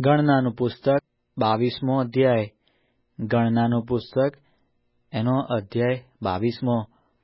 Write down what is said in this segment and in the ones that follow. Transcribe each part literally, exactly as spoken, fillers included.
ગણનાનું પુસ્તક બાવીસમો અધ્યાય. ગણનાનું પુસ્તક એનો અધ્યાય બાવીસમો.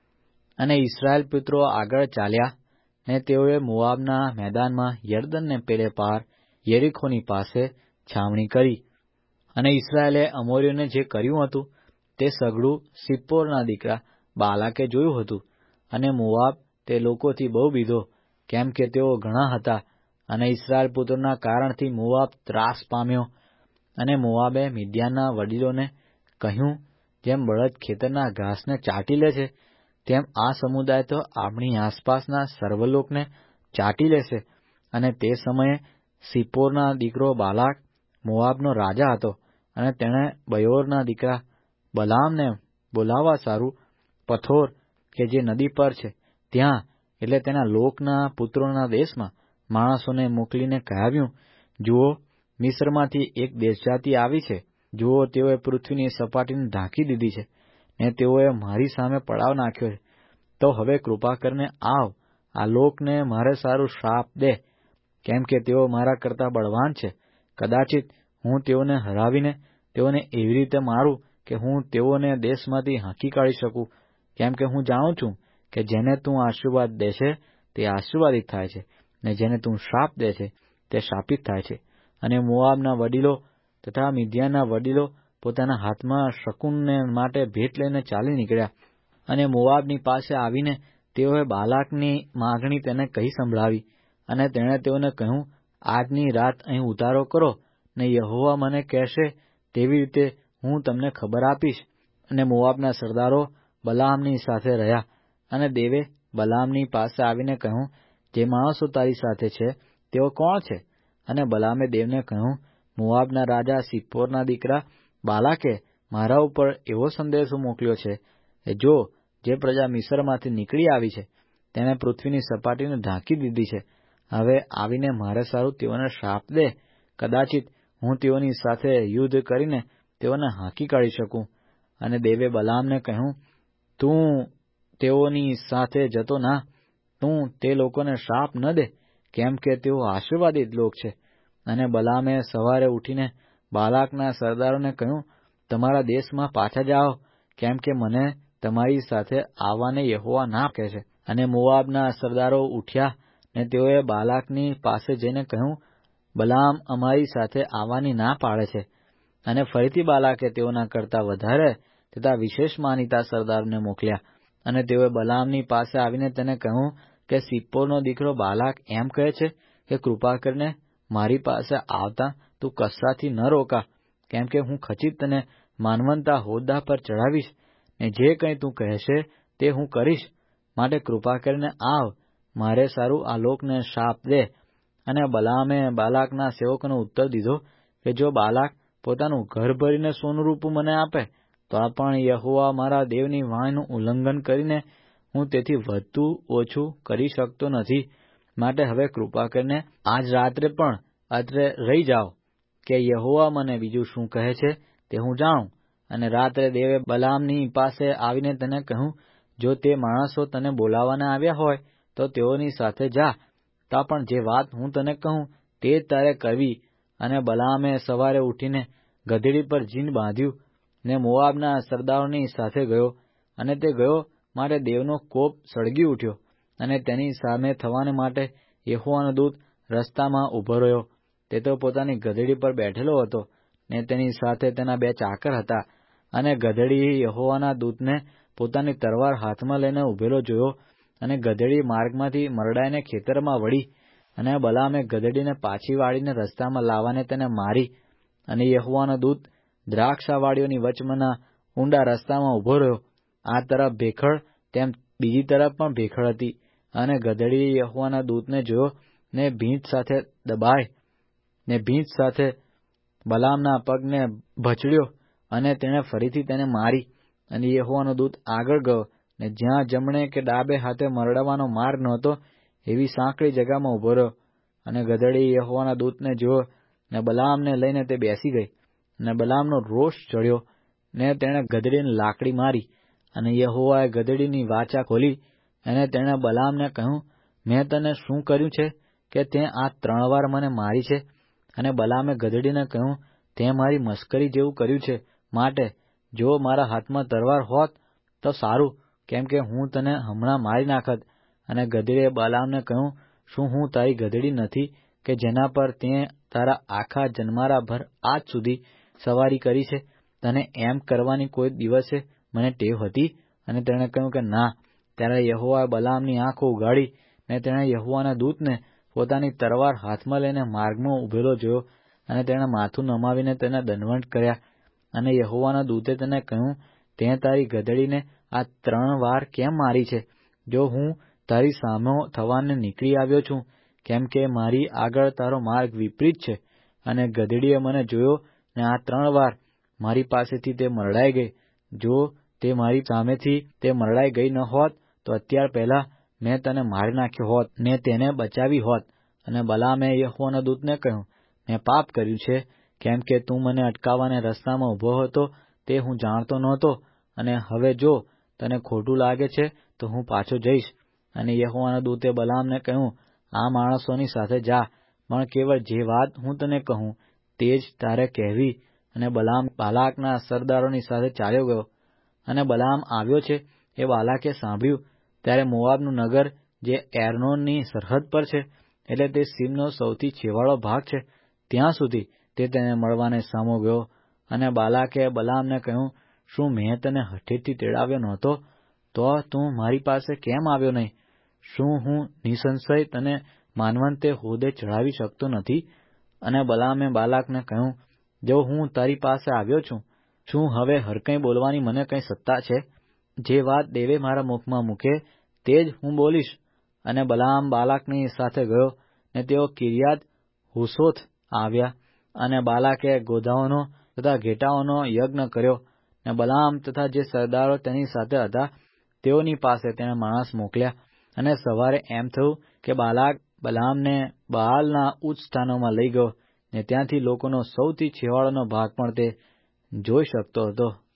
અને ઇસ્રાયેલ પુત્રો આગળ ચાલ્યા, ને તેઓએ મોઆબના મેદાનમાં યરદનને પેલે પાર યરીખોની પાસે છાવણી કરી. અને ઇસ્રાયેલે અમોરીઓને જે કર્યું હતું તે સઘળું સિપ્પોરના દીકરા બાલાકે જોયું હતું. અને મોઆબ તે લોકોથી બહુ બીધો, કેમ કે તેઓ ઘણા હતા. અને ઇસ્રાયેલ પુત્રોના કારણથી મોઆબ ત્રાસ પામ્યો. અને મોઆબે મિદ્યાનના વડીલોને કહ્યું, જેમ બળદ ખેતરના ઘાસને ચાટી લે છે, તેમ આ સમુદાય તો આપણી આસપાસના સર્વલોકને ચાટી લેશે. અને તે સમયે સિપ્પોરના દીકરો બાલાક મોઆબનો રાજા હતો. અને તેણે બયોરના દીકરા બલામને બોલાવવા સારું પથોર કે જે નદી પર છે ત્યાં, એટલે તેના લોકના પુત્રોના દેશમાં માણસોને મોકલીને કહેવાયું, જુઓ, મિસ્રમાંથી એક દેશજાતિ આવી છે. જુઓ, તેઓએ પૃથ્વીની સપાટીને ઢાંકી દીધી છે, ને તેઓએ મારી સામે પડાવ નાખ્યો છે. તો હવે કૃપા કરીને આવ, આ લોકને મારે સારું શ્રાપ દે, કેમ કે તેઓ મારા કરતાં બળવાન છે. કદાચિત હું તેઓને હરાવીને તેઓને એવી રીતે મારું કે હું તેઓને દેશમાંથી હાંકી કાઢી શકું. કેમ કે હું જાણું છું કે જેને તું આશીર્વાદ દે છે તે આશીર્વાદિત થાય છે, ને જેને તું શ્રાપ દે છે તે શાપિત થાય છે. અને મોઆબના વડીલો તથા મિદ્યાનના વડીલો પોતાના હાથમાં શકુનને માટે ભેટ લઈને ચાલી નીકળ્યા. અને મોઆબની પાસે આવીને તેઓએ બાલાકની માગણી તેને કહી સંભળાવી. અને તેણે તેઓને કહ્યું, આજની રાત અહીં ઉતારો કરો, ને યહોવા મને કહેશે તેવી રીતે હું તમને ખબર આપીશ. અને મોઆબના સરદારો બલામની સાથે રહ્યા. અને દેવે બલામની પાસે આવીને કહ્યું, જે માણસો તારી સાથે છે તેઓ કોણ છે? અને બલામે દેવને કહ્યું, મોઆબના રાજા સિપ્પોરના દીકરા બાલાકે મારા ઉપર એવો સંદેશો મોકલ્યો છે કે જો જે પ્રજા મિસ્રમાંથી નીકળી આવી છે તેણે પૃથ્વીની સપાટીને ઢાંકી દીધી છે. હવે આવીને મારે સારું તેઓને શ્રાપ દે. કદાચિત હું તેઓની સાથે યુદ્ધ કરીને તેઓને હાંકી કાઢી શકું. અને દેવે બલામને કહ્યું, તું તેઓની સાથે જતો ના, તું તે લોકોને શ્રાપ ન દે, કેમ કે તેઓ આશીર્વાદિત લોક છે. અને બલામે સવારે ઉઠીને બાલાકના સરદારોને કહ્યું, તમારા દેશમાં પાછા જાઓ, કેમ કે મને તમારી સાથે આવવાને યહોવા ના કહે છે. અને મોઆબના સરદારો ઉઠ્યા, ને તેઓએ બાલાકની પાસે જઈને કહ્યું, બલામ અમારી સાથે આવવાની ના પાડે છે. અને ફરીથી બાલાકે તેઓના કરતાં વધારે તથા વિશેષ માનીતા સરદારોને મોકલ્યા. અને તેઓએ બલામની પાસે આવીને તેને કહ્યું કે સિપ્પોરનો દીકરો બાલાક એમ કહે છે કે કૃપા કરીને મારી પાસે આવતા તું કશાથી ન રોકા, કેમ કે હું ખચિત તને માનવંતા હોદ્દા પર ચડાવીશ, ને જે કંઈ તું કહેશે તે હું કરીશ. માટે કૃપા કરીને આવ, મારે સારું આ લોકને શાપ દે. અને બલામે બાલાકના સેવકોનો ઉત્તર દીધો કે જો બાલાક પોતાનું ઘર ભરીને સોનું રૂપું મને આપે તો પણ યહોવા મારા દેવની વાણીનું ઉલ્લંઘન કરીને હું તેથી વધતું ઓછું કરી શકતો નથી. માટે હવે કૃપા કરીને આજ રાત્રે પણ અત્રે રહી જાઓ, કે યહોવા મને બીજું શું કહે છે તે હું જાણું. અને રાત્રે દેવે બલામની પાસે આવીને તેને કહ્યું, જો તે માણસો તને બોલાવવાના આવ્યા હોય તો તેઓની સાથે જા, તો પણ જે વાત હું તને કહું તે જ તારે કરવી. અને બલામે સવારે ઉઠીને ગધેડી પર જીન બાંધ્યું, ને મોઆબના સરદારોની સાથે ગયો. અને તે ગયો માટે દેવનો કોપ સળગી ઉઠ્યો. અને તેની સામે થવાને માટે યહોવાનો દૂત રસ્તામાં ઉભો રહ્યો. તે તો પોતાની ગધેડી પર બેઠેલો હતો, ને તેની સાથે તેના બે ચાકર હતા. અને ગધેડી યહોવાના દૂતને પોતાની તરવાર હાથમાં લઈને ઉભેલો જોયો. અને ગધેડી માર્ગમાંથી મરડાઈને ખેતરમાં વળી. અને બલામે ગધેડીને પાછી વાળીને રસ્તામાં લાવવાને તેને મારી. અને યહોવાનો દૂત દ્રાક્ષાવાડીઓની વચમાંના ઊંડા રસ્તામાં ઉભો રહ્યો. આ તરફ ભેખડ તેમ બીજી તરફ પણ ભેખડ હતી. અને ગધેડીએ યહોવાના દૂતને જોયો, ને ભીંત સાથે દબાય, ને ભીંત સાથે બલામના પગને ભચડ્યો, અને તેણે ફરીથી તેને મારી. અને યહોવાનો દૂત આગળ ગયો, ને જ્યાં જમણે કે ડાબે હાથે મરડવાનો માર્ગ નહોતો એવી સાંકડી જગામાં ઉભો રહ્યો. અને ગધેડી યહોવાના દૂતને જોયો, ને બલામને લઈને તે બેસી ગઈ. અને બલામનો રોષ ચડ્યો, ને તેણે ગધેડીને લાકડી મારી. અને યહોવાએ ગધેડીની વાચા ખોલી, અને તેણે બલામને કહ્યું, મેં તને શું કર્યું છે કે તે આ ત્રણ વાર મને મારી છે? અને બલામે ગધેડીને કહ્યું, તે મારી મસ્કરી જેવું કર્યું છે, માટે જો મારા હાથમાં તલવાર હોત તો સારું, કેમ કે હું તને હમણાં મારી નાખત. અને ગધેડીએ બલામને કહ્યું, શું હું તારી ગધેડી નથી કે જેના પર તે તારા આખા જન્મારા ભર આજ સુધી સવારી કરી છે? તને એમ કરવાની કોઈ દિવસે મને ટેવ હતી? અને તેણે કહ્યું કે ના. ત્યારે યહોવાએ બલામની આંખો ઉઘાડી, ને તેણે યહોવાના દૂતને પોતાની તલવાર હાથમાં લઈને માર્ગમાં ઉભેલો જોયો, અને તેણે માથું નમાવીને તેને દંડવત કર્યા. અને યહોવાના દૂતે તેને કહ્યું, તે તારી ગધેડીને આ ત્રણ વાર કેમ મારી છે? જો હું તારી સામો થવાને નીકળી આવ્યો છું, કેમ કે મારી આગળ તારો માર્ગ વિપરીત છે. અને ગધેડીએ મને જોયો, ને આ ત્રણ વાર મારી પાસેથી તે મરડાઈ ગઈ. જો તે મારી સામેથી તે મરડાઈ ગઈ ન હોત, તો અત્યાર પહેલા મેં તને મારી નાખ્યો હોત ને તેને બચાવી હોત. અને બલામે યહોવાના દૂતને કહ્યું, મેં પાપ કર્યું છે, કેમ કે તું મને અટકાવવાને રસ્તામાં ઊભો હતો તે હું જાણતો નહોતો. અને હવે જો તને ખોટું લાગે છે તો હું પાછો જઈશ. અને યહોવાના દૂતે બલામને કહ્યું, આ માણસોની સાથે જા, પણ કેવળ જે વાત હું તને કહું તે જ તારે કહેવી. અને બલામ બાલાકના સરદારોની સાથે ચાલ્યો ગયો. અને બલામ આવ્યો છે એ બાલાકે સાંભળ્યું ત્યારે મોવાબનું નગર, જે એર્નોનની સરહદ પર છે, એટલે તે સીમનો સૌથી છેવાડો ભાગ છે, ત્યાં સુધી તે તેને મળવાને સામો ગયો. અને બાલાકે બલામને કહ્યું, શું મેં તને હઠેથી તેડાવ્યો નહોતો? તો તું મારી પાસે કેમ આવ્યો નહીં? શું હું નિસંશય તને માનવંતે હોદે ચઢાવી શકતો નથી? અને બલામે બાલાકને કહ્યું, જો હું તારી પાસે આવ્યો છું, શું હવે હરકંઈ બોલવાની મને કંઈ સત્તા છે? જે વાત દેવે મારા મુખમાં મૂકે તે જ હું બોલીશ. અને બલામ બાલાકની સાથે ગયો, ને તેઓ કિર્યાત હુસોથ આવ્યા. અને બાલાકે ગોધાઓનો તથા ઘેટાઓનો યજ્ઞ કર્યો. ને બલામ તથા જે સરદારો તેની સાથે હતા તેઓની પાસે તેણે માણસ મોકલ્યા. અને સવારે એમ થયું કે બાલાક બલામને બઆલના ઉચ્ચ સ્થાનોમાં લઈ ગયો, ને ત્યાંથી લોકોનો સૌથી છેવાડાનો ભાગ પણ તે જોઈ શકતો હતો.